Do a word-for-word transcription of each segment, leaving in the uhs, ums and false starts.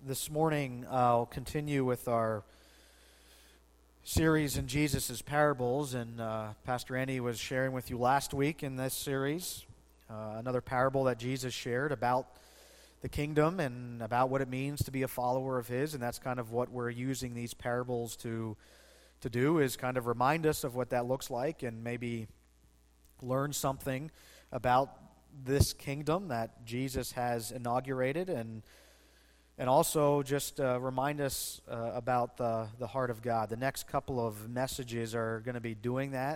This morning I'll continue with our series in Jesus' parables, and uh, Pastor Andy was sharing with you last week in this series uh, another parable that Jesus shared about the kingdom and about what it means to be a follower of His, and that's kind of what we're using these parables to to do, is kind of remind us of what that looks like and maybe learn something about this kingdom that Jesus has inaugurated, and And also just uh, remind us uh, about the, the heart of God. The next couple of messages are going to be doing that,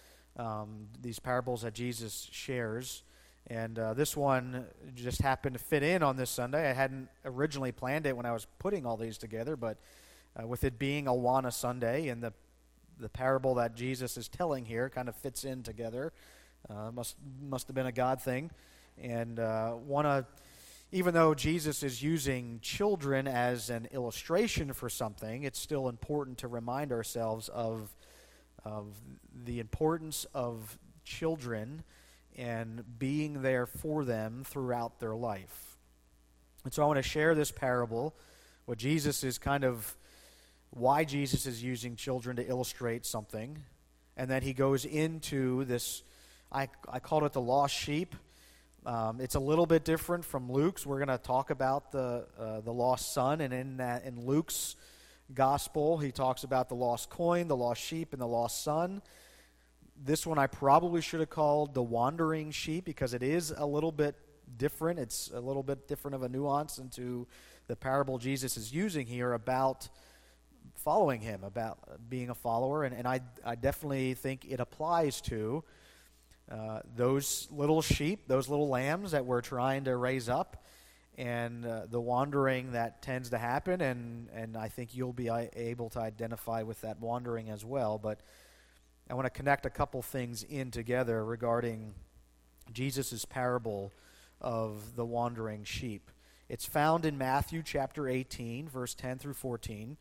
um, these parables that Jesus shares. And uh, this one just happened to fit in on this Sunday. I hadn't originally planned it when I was putting all these together, but uh, with it being Awana Sunday and the, the parable that Jesus is telling here kind of fits in together. Uh, must, must have been a God thing. And uh, want to... Even though Jesus is using children as an illustration for something, it's still important to remind ourselves of, of the importance of children and being there for them throughout their life. And so I want to share this parable, what Jesus is kind of, why Jesus is using children to illustrate something. And then he goes into this, I, I called it the lost sheep. Um, it's a little bit different from Luke's. We're going to talk about the uh, the lost son, and in that in Luke's gospel, he talks about the lost coin, the lost sheep, and the lost son. This one I probably should have called the wandering sheep, because it is a little bit different. It's a little bit different of a nuance into the parable Jesus is using here about following him, about being a follower, and, and I I definitely think it applies to Uh, those little sheep, those little lambs that we're trying to raise up, and uh, the wandering that tends to happen, and, and I think you'll be able to identify with that wandering as well. But I want to connect a couple things in together regarding Jesus' parable of the wandering sheep. It's found in Matthew chapter eighteen, verse ten through fourteen.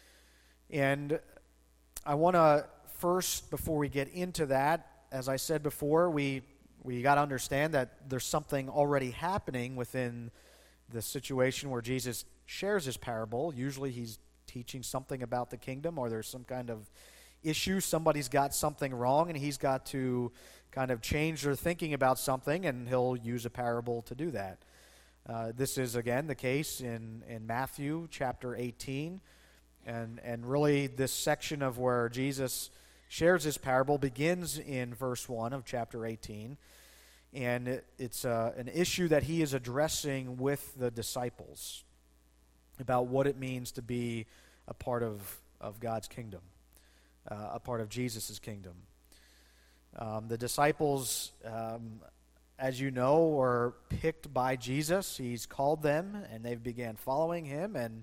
And I want to first, before we get into that, as I said before, we we got to understand that there's something already happening within the situation where Jesus shares his parable. Usually he's teaching something about the kingdom, or there's some kind of issue. Somebody's got something wrong, and he's got to kind of change their thinking about something, and he'll use a parable to do that. Uh, this is, again, the case in, in Matthew chapter eighteen. And, and really this section of where Jesus shares his parable begins in verse one of chapter eighteen, and it, it's uh, an issue that he is addressing with the disciples about what it means to be a part of, of God's kingdom, uh, a part of Jesus' kingdom. Um, the disciples, um, as you know, were picked by Jesus. He's called them, and they began following him, and,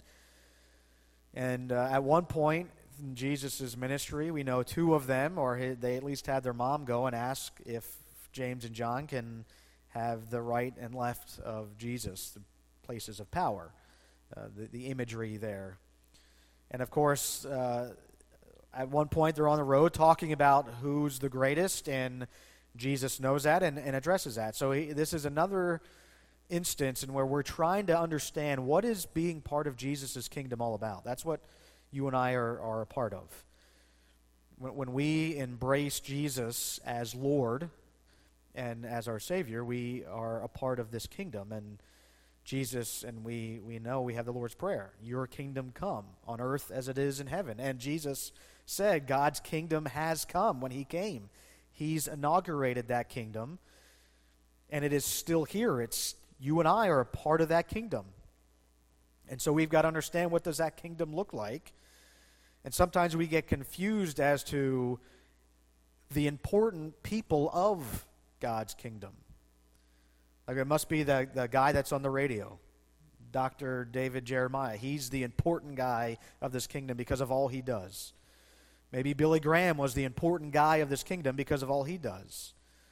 and uh, at one point in Jesus' ministry, we know two of them, or they at least had their mom go and ask if James and John can have the right and left of Jesus, the places of power, uh, the, the imagery there. And of course, uh, at one point they're on the road talking about who's the greatest, and Jesus knows that and, and addresses that. So he, this is another instance in where we're trying to understand what is being part of Jesus' kingdom all about. That's what you and I are, are a part of. When, when we embrace Jesus as Lord and as our Savior, we are a part of this kingdom. And Jesus, and we, we know we have the Lord's Prayer, your kingdom come on earth as it is in heaven. And Jesus said God's kingdom has come when he came. He's inaugurated that kingdom, and it is still here. It's you and I are a part of that kingdom. And so we've got to understand, what does that kingdom look like? And sometimes we get confused as to the important people of God's kingdom. Like, it must be the, the guy that's on the radio, Doctor David Jeremiah. He's the important guy of this kingdom because of all he does. Maybe Billy Graham was the important guy of this kingdom because of all he does.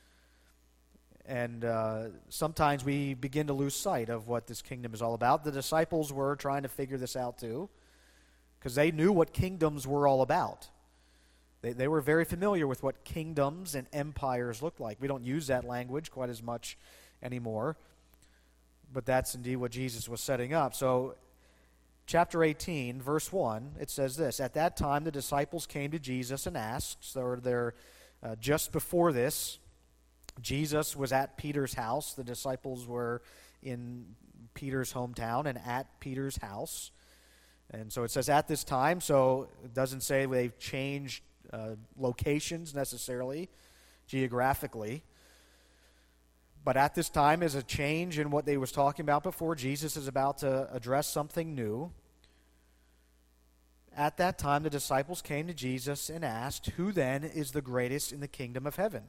And uh, sometimes we begin to lose sight of what this kingdom is all about. The disciples were trying to figure this out too, because they knew what kingdoms were all about. They, they were very familiar with what kingdoms and empires looked like. We don't use that language quite as much anymore, but that's indeed what Jesus was setting up. So chapter eighteen, verse one, it says this: At that time the disciples came to Jesus and asked, so they're uh, just before this, Jesus was at Peter's house. The disciples were in Peter's hometown and at Peter's house. And so it says at this time, so it doesn't say they've changed uh, locations necessarily, geographically. But at this time is a change in what they was talking about before. Jesus is about to address something new. At that time, the disciples came to Jesus and asked, "Who then is the greatest in the kingdom of heaven?"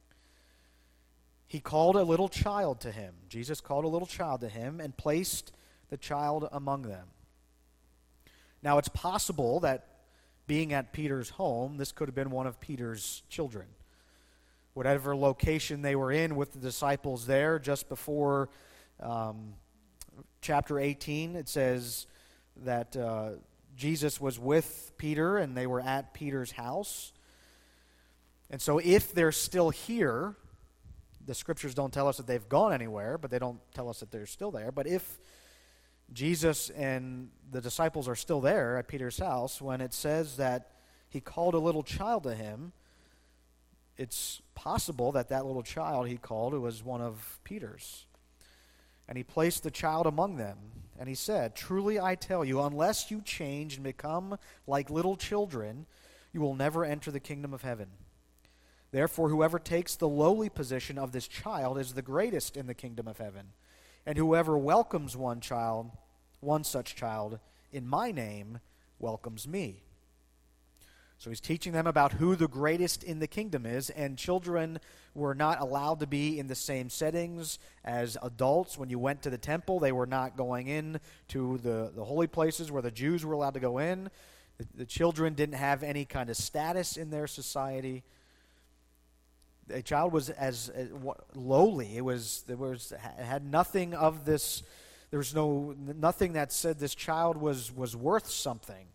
He called a little child to him. Jesus called a little child to him and placed the child among them. Now, it's possible that being at Peter's home, this could have been one of Peter's children. Whatever location they were in with the disciples there, just before um, chapter eighteen, it says that uh, Jesus was with Peter and they were at Peter's house. And so if they're still here, the scriptures don't tell us that they've gone anywhere, but they don't tell us that they're still there. But if Jesus and the disciples are still there at Peter's house, when it says that he called a little child to him, it's possible that that little child he called was one of Peter's. And he placed the child among them, and he said, "Truly I tell you, unless you change and become like little children, you will never enter the kingdom of heaven. Therefore, whoever takes the lowly position of this child is the greatest in the kingdom of heaven. And whoever welcomes one child, one such child, in my name, welcomes me." So he's teaching them about who the greatest in the kingdom is, and children were not allowed to be in the same settings as adults. When you went to the temple, they were not going in to the, the holy places where the Jews were allowed to go in. The, the children didn't have any kind of status in their society. A child was as, as lowly. It was there was it had nothing of this. There was no nothing that said this child was was worth something.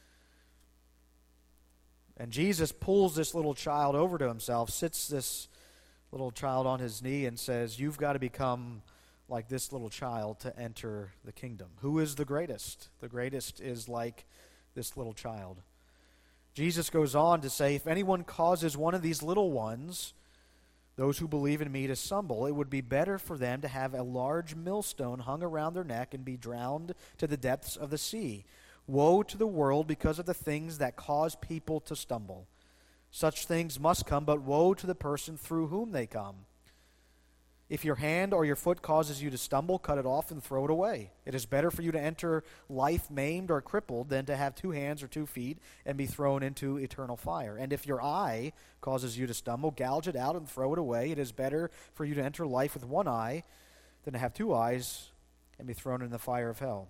And Jesus pulls this little child over to himself, sits this little child on his knee, and says, "You've got to become like this little child to enter the kingdom." Who is the greatest? The greatest is like this little child. Jesus goes on to say, "If anyone causes one of these little ones, those who believe in me, to stumble, it would be better for them to have a large millstone hung around their neck and be drowned to the depths of the sea. Woe to the world because of the things that cause people to stumble. Such things must come, but woe to the person through whom they come. If your hand or your foot causes you to stumble, cut it off and throw it away. It is better for you to enter life maimed or crippled than to have two hands or two feet and be thrown into eternal fire. And if your eye causes you to stumble, gouge it out and throw it away. It is better for you to enter life with one eye than to have two eyes and be thrown in the fire of hell.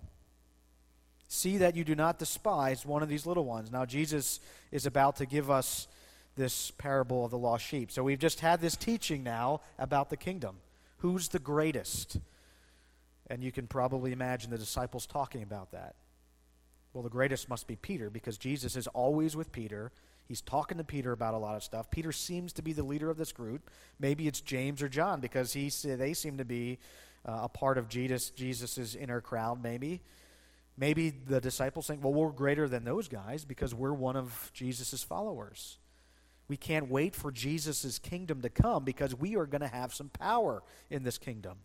See that you do not despise one of these little ones." Now Jesus is about to give us this parable of the lost sheep. So we've just had this teaching now about the kingdom. Who's the greatest? And you can probably imagine the disciples talking about that. Well, the greatest must be Peter, because Jesus is always with Peter. He's talking to Peter about a lot of stuff. Peter seems to be the leader of this group. Maybe it's James or John, because he they seem to be uh, a part of Jesus Jesus's inner crowd, maybe. Maybe the disciples think, well, we're greater than those guys because we're one of Jesus' followers. We can't wait for Jesus' kingdom to come because we are going to have some power in this kingdom.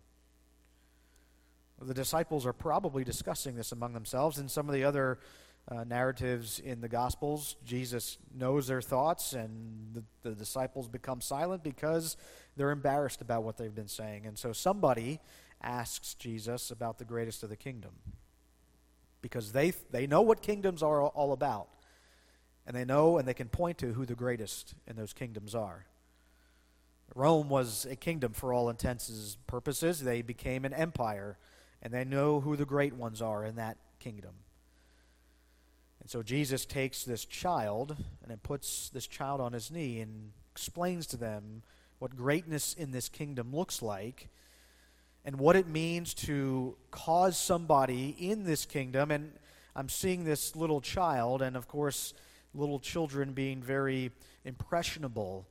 The disciples are probably discussing this among themselves. In some of the other uh, narratives in the Gospels, Jesus knows their thoughts, and the, the disciples become silent because they're embarrassed about what they've been saying. And so somebody asks Jesus about the greatest of the kingdom, because they they know what kingdoms are all about. And they know and they can point to who the greatest in those kingdoms are. Rome was a kingdom for all intents and purposes. They became an empire, and they know who the great ones are in that kingdom. And so Jesus takes this child and then puts this child on his knee and explains to them what greatness in this kingdom looks like, and what it means to cause somebody in this kingdom. And I'm seeing this little child, and of course, little children being very impressionable,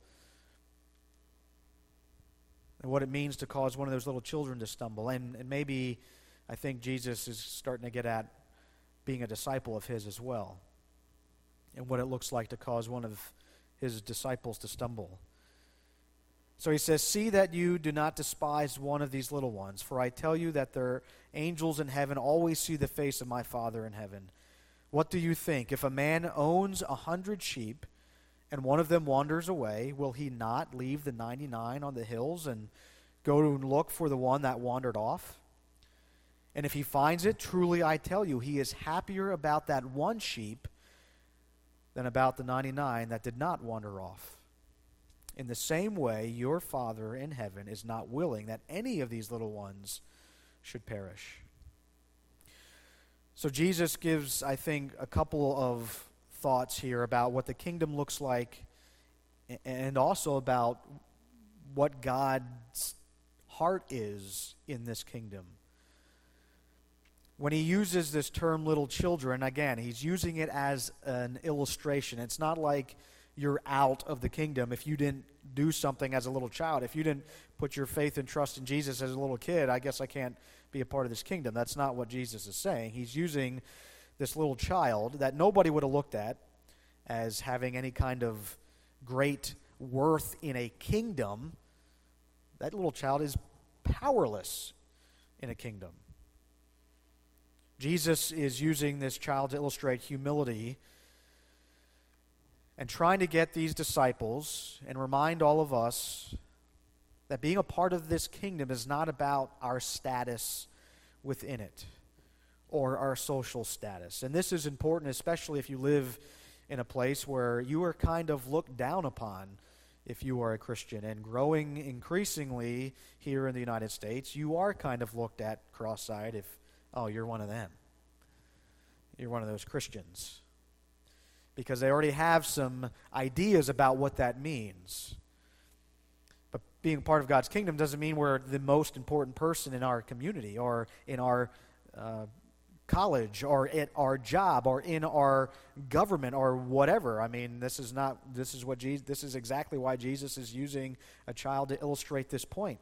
and what it means to cause one of those little children to stumble. And, and maybe I think Jesus is starting to get at being a disciple of his as well, and what it looks like to cause one of his disciples to stumble. So he says, "See that you do not despise one of these little ones, for I tell you that their angels in heaven always see the face of my Father in heaven. What do you think? If a man owns a hundred sheep, and one of them wanders away, will he not leave the ninety-nine on the hills and go to look for the one that wandered off? And if he finds it, truly I tell you, he is happier about that one sheep than about the ninety-nine that did not wander off. In the same way, your Father in heaven is not willing that any of these little ones should perish." So Jesus gives, I think, a couple of thoughts here about what the kingdom looks like, and also about what God's heart is in this kingdom. When he uses this term little children, again, he's using it as an illustration. It's not like you're out of the kingdom if you didn't do something as a little child. If you didn't put your faith and trust in Jesus as a little kid, I guess I can't be a part of this kingdom. That's not what Jesus is saying. He's using this little child that nobody would have looked at as having any kind of great worth in a kingdom. That little child is powerless in a kingdom. Jesus is using this child to illustrate humility and trying to get these disciples and remind all of us that being a part of this kingdom is not about our status within it or our social status. And this is important, especially if you live in a place where you are kind of looked down upon if you are a Christian. And growing increasingly here in the United States, you are kind of looked at cross-eyed if, oh, you're one of them. You're one of those Christians. Because they already have some ideas about what that means. But being part of God's kingdom doesn't mean we're the most important person in our community or in our uh, college or at our job or in our government or whatever. I mean, this is not, this is what Jesus, this is exactly why Jesus is using a child to illustrate this point.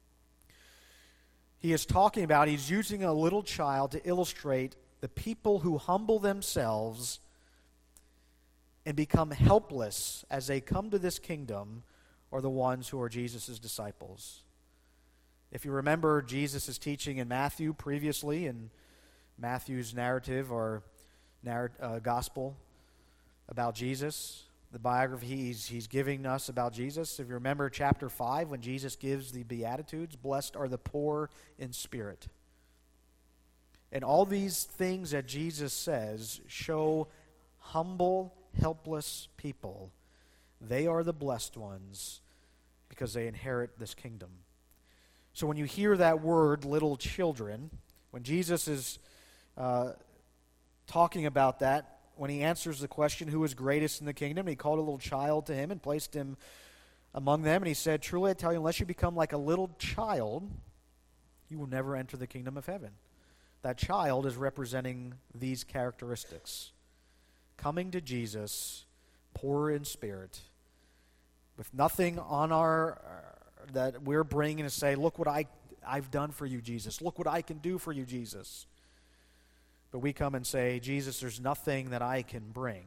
He is talking about, he's using a little child to illustrate the people who humble themselves and become helpless as they come to this kingdom are the ones who are Jesus' disciples. If you remember Jesus' teaching in Matthew previously, in Matthew's narrative or narr- uh, gospel about Jesus, the biography he's, he's giving us about Jesus. If you remember chapter five, when Jesus gives the Beatitudes, blessed are the poor in spirit. And all these things that Jesus says show humble, helpless people. They are the blessed ones because they inherit this kingdom. So when you hear that word, little children, when Jesus is uh, talking about that, when he answers the question, who is greatest in the kingdom, he called a little child to him and placed him among them. And he said, truly I tell you, unless you become like a little child, you will never enter the kingdom of heaven. That child is representing these characteristics. Coming to Jesus, poor in spirit, with nothing on our uh, that we're bringing to say, look what I, I've done for you, Jesus. Look what I can do for you, Jesus. But we come and say, Jesus, there's nothing that I can bring.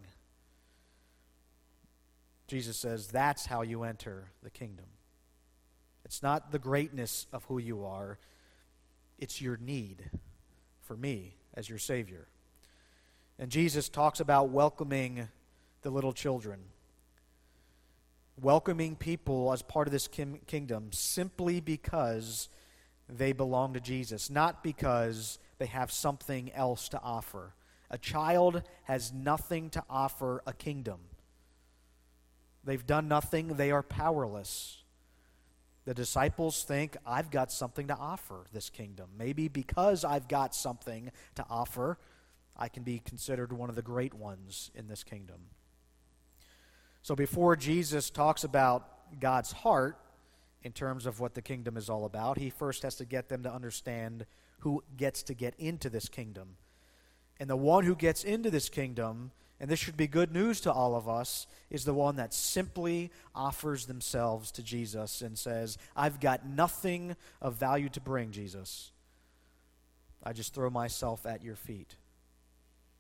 Jesus says, that's how you enter the kingdom. It's not the greatness of who you are. It's your need for me as your Savior. And Jesus talks about welcoming the little children. Welcoming people as part of this kim- kingdom simply because they belong to Jesus, not because they have something else to offer. A child has nothing to offer a kingdom. They've done nothing. They are powerless. The disciples think, I've got something to offer this kingdom. Maybe because I've got something to offer, I can be considered one of the great ones in this kingdom. So before Jesus talks about God's heart in terms of what the kingdom is all about, he first has to get them to understand who gets to get into this kingdom. And the one who gets into this kingdom, and this should be good news to all of us, is the one that simply offers themselves to Jesus and says, I've got nothing of value to bring, Jesus. I just throw myself at your feet.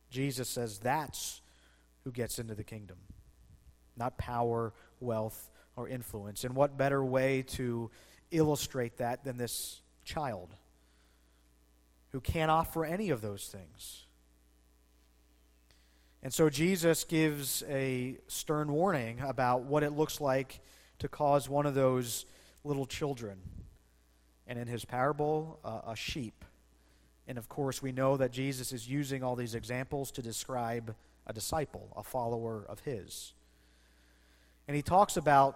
Jesus says that's who gets into the kingdom, not power, wealth, or influence. And what better way to illustrate that than this child who can't offer any of those things? And so Jesus gives a stern warning about what it looks like to cause one of those little children. And in his parable, uh, a sheep. And of course, we know that Jesus is using all these examples to describe a disciple, a follower of his. And he talks about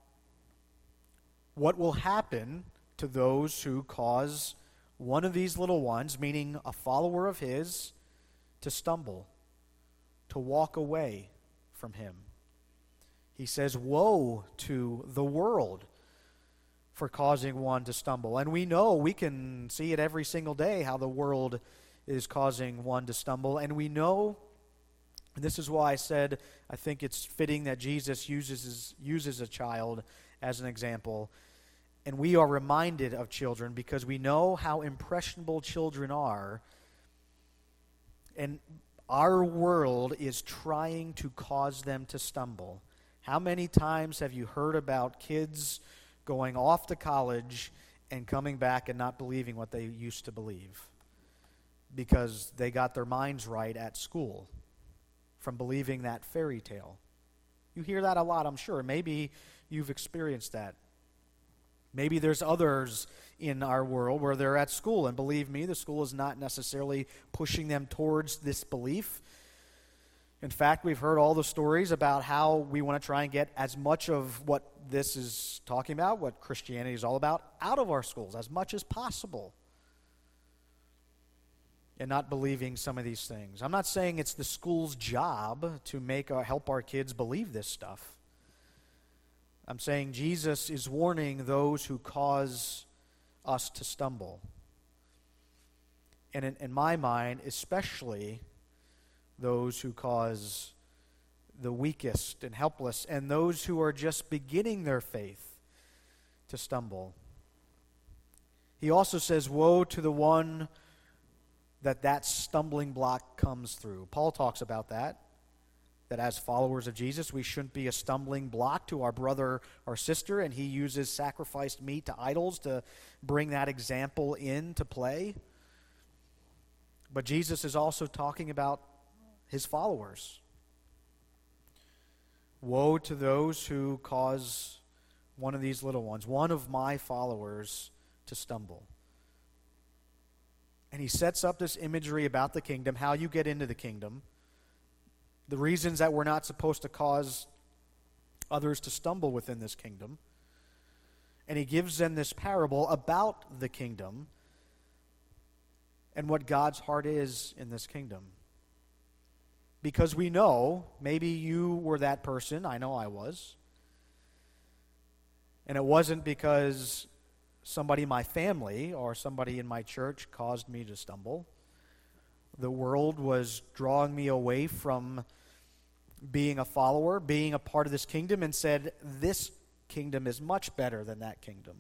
what will happen to those who cause one of these little ones, meaning a follower of his, to stumble, to walk away from him. He says, woe to the world for causing one to stumble. And we know, we can see it every single day, how the world is causing one to stumble. And we know, and this is why I said I think it's fitting that Jesus uses, uses a child as an example. And we are reminded of children because we know how impressionable children are. And our world is trying to cause them to stumble. How many times have you heard about kids going off to college and coming back and not believing what they used to believe because they got their minds right at school from believing that fairy tale? You hear that a lot, I'm sure. Maybe you've experienced that. Maybe there's others in our world where they're at school, and believe me, the school is not necessarily pushing them towards this belief. In fact, we've heard all the stories about how we want to try and get as much of what this is talking about, what Christianity is all about, out of our schools as much as possible. And not believing some of these things. I'm not saying it's the school's job to make uh, help our kids believe this stuff. I'm saying Jesus is warning those who cause us to stumble. And in, in my mind, especially those who cause the weakest and helpless and those who are just beginning their faith to stumble. He also says, woe to the one that that stumbling block comes through. Paul talks about that. That as followers of Jesus, we shouldn't be a stumbling block to our brother or sister, and he uses sacrificed meat to idols to bring that example into play. But Jesus is also talking about his followers. Woe to those who cause one of these little ones, one of my followers, to stumble. And he sets up this imagery about the kingdom, how you get into the kingdom. The reasons that we're not supposed to cause others to stumble within this kingdom. And he gives them this parable about the kingdom and what God's heart is in this kingdom. Because we know, maybe you were that person, I know I was. And it wasn't because somebody in my family or somebody in my church caused me to stumble. The world was drawing me away from being a follower, being a part of this kingdom, and said, this kingdom is much better than that kingdom.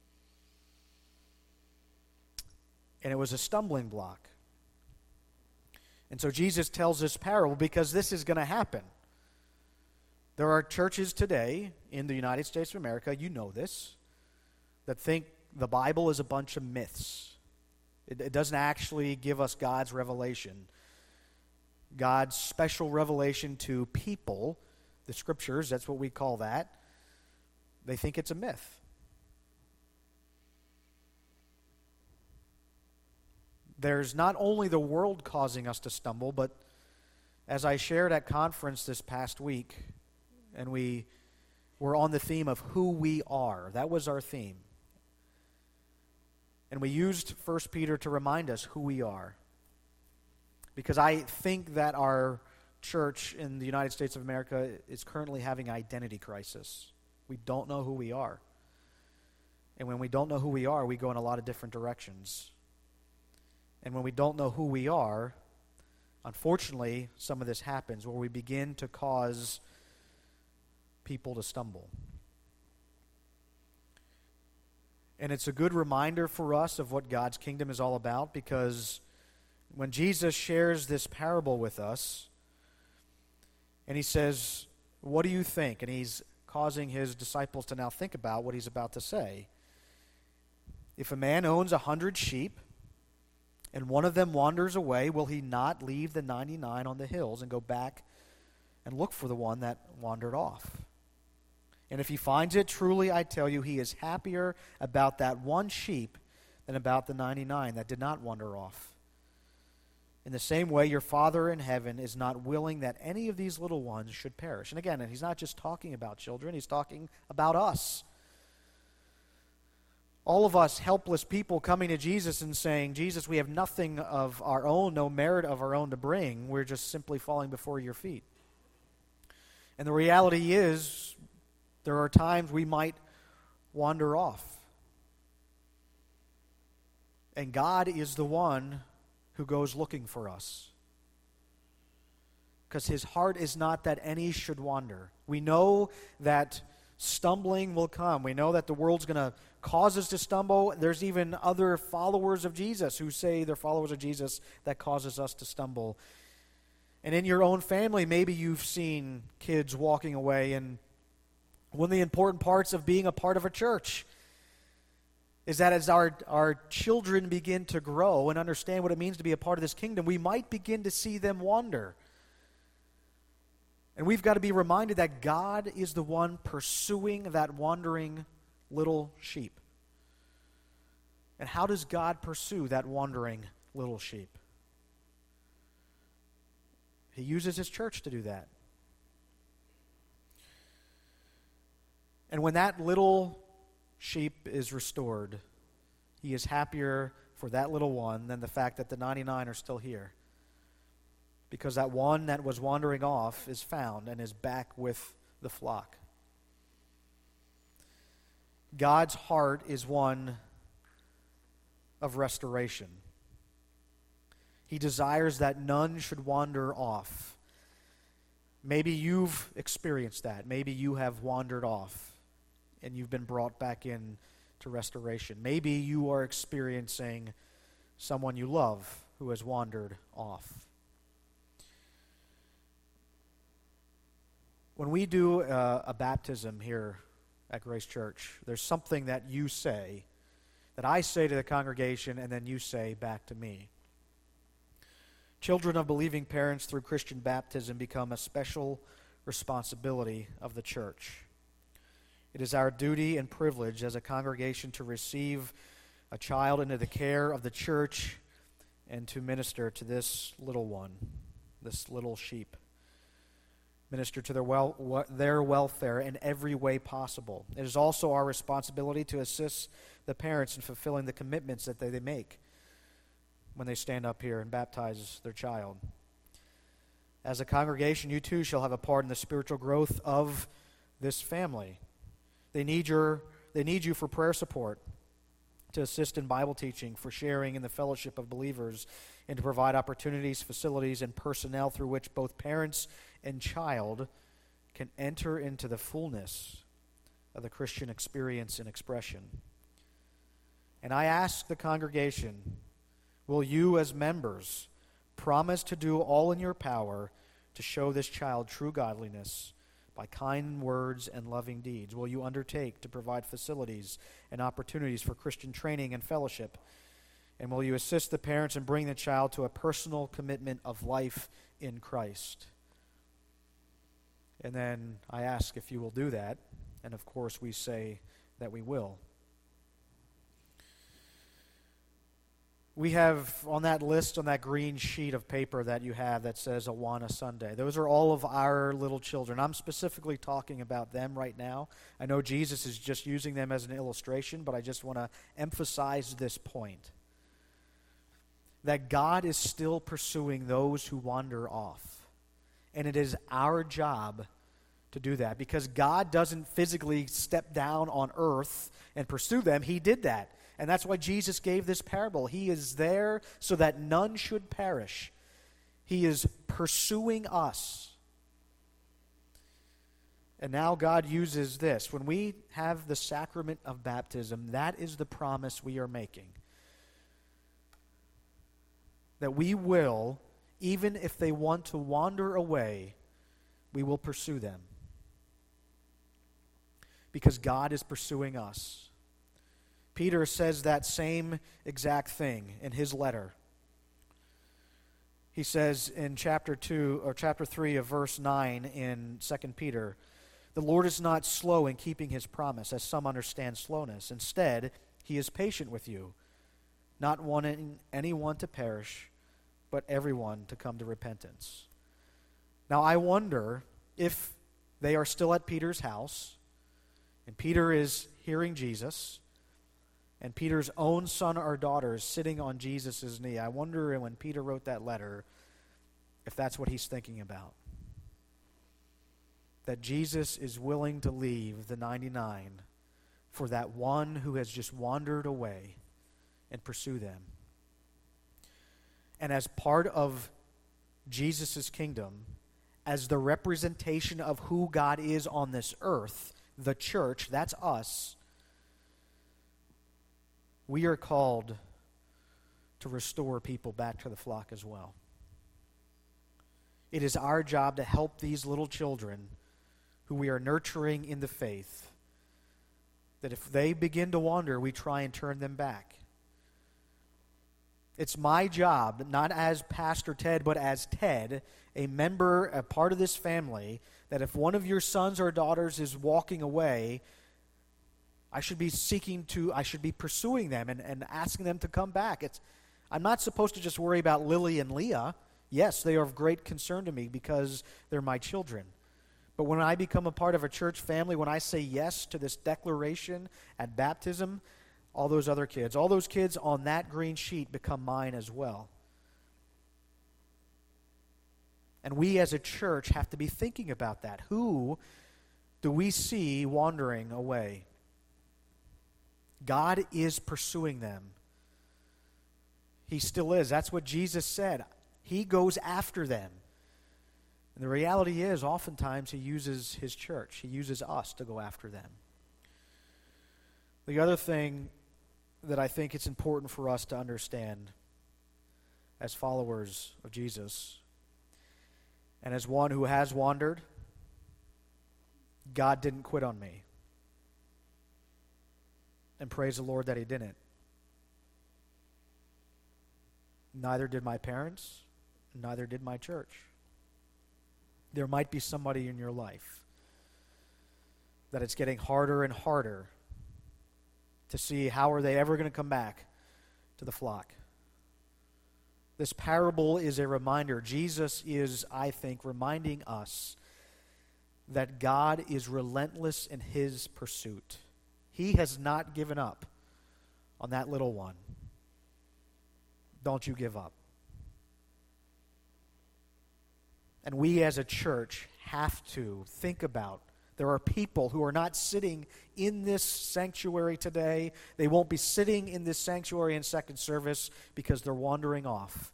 And it was a stumbling block. And so Jesus tells this parable because this is going to happen. There are churches today in the United States of America, you know this, that think the Bible is a bunch of myths. It, it doesn't actually give us God's revelation. God's special revelation to people, the scriptures, that's what we call that. They think it's a myth. There's not only the world causing us to stumble, but as I shared at conference this past week, and we were on the theme of who we are. That was our theme. And we used First Peter to remind us who we are. Because I think that our church in the United States of America is currently having an identity crisis. We don't know who we are. And when we don't know who we are, we go in a lot of different directions. And when we don't know who we are, unfortunately, some of this happens where we begin to cause people to stumble. And it's a good reminder for us of what God's kingdom is all about, because when Jesus shares this parable with us, and he says, "What do you think?" And he's causing his disciples to now think about what he's about to say. If a man owns a hundred sheep, and one of them wanders away, will he not leave the ninety-nine on the hills and go back and look for the one that wandered off? And if he finds it, truly I tell you, he is happier about that one sheep than about the ninety-nine that did not wander off. In the same way, your Father in heaven is not willing that any of these little ones should perish. And again, and he's not just talking about children, he's talking about us. All of us helpless people coming to Jesus and saying, "Jesus, we have nothing of our own, no merit of our own to bring. We're just simply falling before your feet." And the reality is, there are times we might wander off. And God is the one who goes looking for us. Because his heart is not that any should wander. We know that stumbling will come. We know that the world's going to cause us to stumble. There's even other followers of Jesus who say they're followers of Jesus that causes us to stumble. And in your own family, maybe you've seen kids walking away, and one of the important parts of being a part of a church is that as our, our children begin to grow and understand what it means to be a part of this kingdom, we might begin to see them wander. And we've got to be reminded that God is the one pursuing that wandering little sheep. And how does God pursue that wandering little sheep? He uses his church to do that. And when that little sheep is restored, he is happier for that little one than the fact that the ninety-nine are still here. Because that one that was wandering off is found and is back with the flock. God's heart is one of restoration. He desires that none should wander off. Maybe you've experienced that. Maybe you have wandered off and you've been brought back in to restoration. Maybe you are experiencing someone you love who has wandered off. When we do uh, a baptism here at Grace Church, there's something that you say, that I say to the congregation, and then you say back to me. Children of believing parents through Christian baptism become a special responsibility of the church. It is our duty and privilege as a congregation to receive a child into the care of the church and to minister to this little one, this little sheep. Minister to their well, their welfare in every way possible. It is also our responsibility to assist the parents in fulfilling the commitments that they, they make when they stand up here and baptize their child. As a congregation, you too shall have a part in the spiritual growth of this family. They need your, they need you for prayer support, to assist in Bible teaching, for sharing in the fellowship of believers, and to provide opportunities, facilities, and personnel through which both parents and child can enter into the fullness of the Christian experience and expression. And I ask the congregation, will you as members promise to do all in your power to show this child true godliness by kind words and loving deeds? Will you undertake to provide facilities and opportunities for Christian training and fellowship? And will you assist the parents in bringing the child to a personal commitment of life in Christ? And then I ask if you will do that, and of course we say that we will. We have on that list, on that green sheet of paper that you have that says Awana Sunday, those are all of our little children. I'm specifically talking about them right now. I know Jesus is just using them as an illustration, but I just want to emphasize this point. That God is still pursuing those who wander off. And it is our job to do that, because God doesn't physically step down on earth and pursue them. He did that. And that's why Jesus gave this parable. He is there so that none should perish. He is pursuing us. And now God uses this. When we have the sacrament of baptism, that is the promise we are making. that we will, even if they want to wander away, we will pursue them. Because God is pursuing us. Peter says that same exact thing in his letter. He says in chapter two or chapter three of verse nine in Second Peter, "The Lord is not slow in keeping his promise, as some understand slowness. Instead, he is patient with you, not wanting anyone to perish, but everyone to come to repentance." Now I wonder if they are still at Peter's house, and Peter is hearing Jesus, and Peter's own son or daughter is sitting on Jesus' knee. I wonder when Peter wrote that letter if that's what he's thinking about. That Jesus is willing to leave the ninety-nine for that one who has just wandered away and pursue them. And as part of Jesus' kingdom, as the representation of who God is on this earth, the church, that's us, we are called to restore people back to the flock as well. It is our job to help these little children who we are nurturing in the faith, that if they begin to wander, we try and turn them back. It's my job, not as Pastor Ted, but as Ted, a member, a part of this family, that if one of your sons or daughters is walking away, I should be seeking to, I should be pursuing them and, and asking them to come back. It's, I'm not supposed to just worry about Lily and Leah. Yes, they are of great concern to me because they're my children. But when I become a part of a church family, when I say yes to this declaration at baptism, all those other kids, all those kids on that green sheet become mine as well. And we as a church have to be thinking about that. Who do we see wandering away? God is pursuing them. He still is. That's what Jesus said. He goes after them. And the reality is, oftentimes he uses his church. He uses us to go after them. The other thing that I think it's important for us to understand as followers of Jesus, and as one who has wandered, God didn't quit on me. And praise the Lord that he didn't. Neither did my parents, neither did my church. There might be somebody in your life that it's getting harder and harder to see how are they ever going to come back to the flock. This parable is a reminder. Jesus is, I think, reminding us that God is relentless in his pursuit. He has not given up on that little one. Don't you give up. And we as a church have to think about, there are people who are not sitting in this sanctuary today. They won't be sitting in this sanctuary in second service because they're wandering off.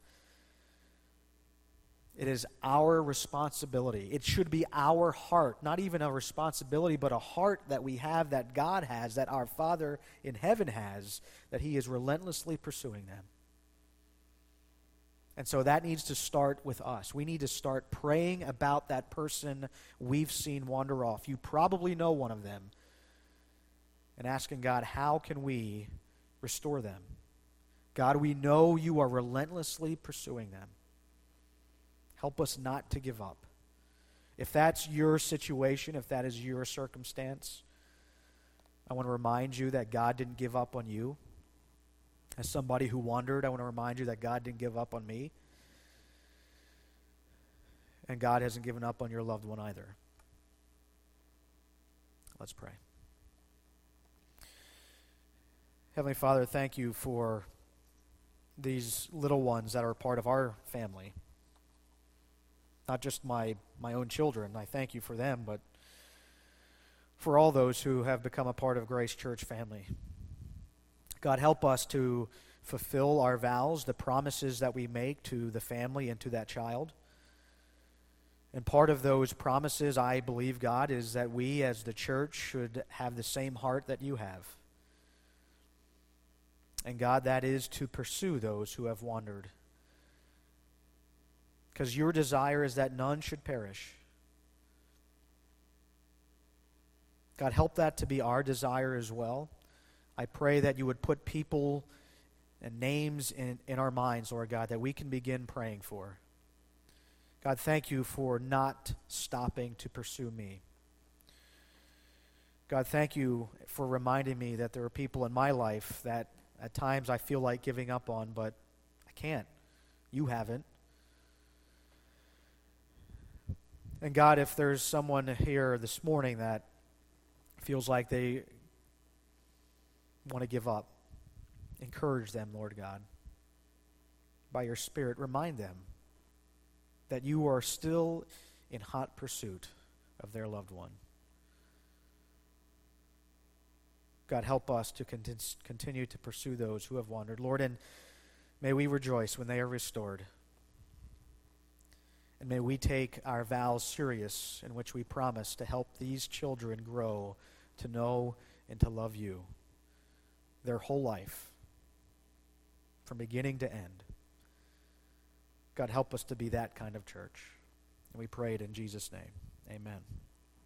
It is our responsibility. It should be our heart, not even a responsibility, but a heart that we have, that God has, that our Father in heaven has, that he is relentlessly pursuing them. And so that needs to start with us. We need to start praying about that person we've seen wander off. You probably know one of them. And asking God, how can we restore them? God, we know you are relentlessly pursuing them. Help us not to give up. If that's your situation, if that is your circumstance, I want to remind you that God didn't give up on you. As somebody who wandered, I want to remind you that God didn't give up on me. And God hasn't given up on your loved one either. Let's pray. Heavenly Father, thank you for these little ones that are part of our family. Not just my, my own children. I thank you for them, but for all those who have become a part of Grace Church family. God, help us to fulfill our vows, the promises that we make to the family and to that child. And part of those promises, I believe, God, is that we as the church should have the same heart that you have. And God, that is to pursue those who have wandered. because your desire is that none should perish. God, help that to be our desire as well. I pray that you would put people and names in, in our minds, Lord God, that we can begin praying for. God, thank you for not stopping to pursue me. God, thank you for reminding me that there are people in my life that at times I feel like giving up on, but I can't. You haven't. And God, if there's someone here this morning that feels like they want to give up, encourage them, Lord God. By your Spirit, remind them that you are still in hot pursuit of their loved one. God, help us to continue to pursue those who have wandered. Lord, and may we rejoice when they are restored. And may we take our vows serious, in which we promise to help these children grow to know and to love you their whole life, from beginning to end. God, help us to be that kind of church. And we pray it in Jesus' name. Amen.